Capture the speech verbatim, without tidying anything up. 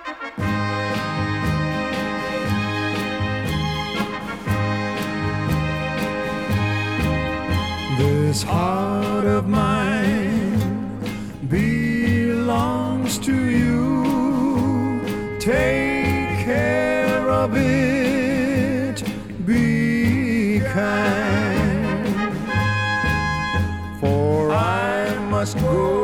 This heart of mine belongs to you. Take care of it, be kind, for I must go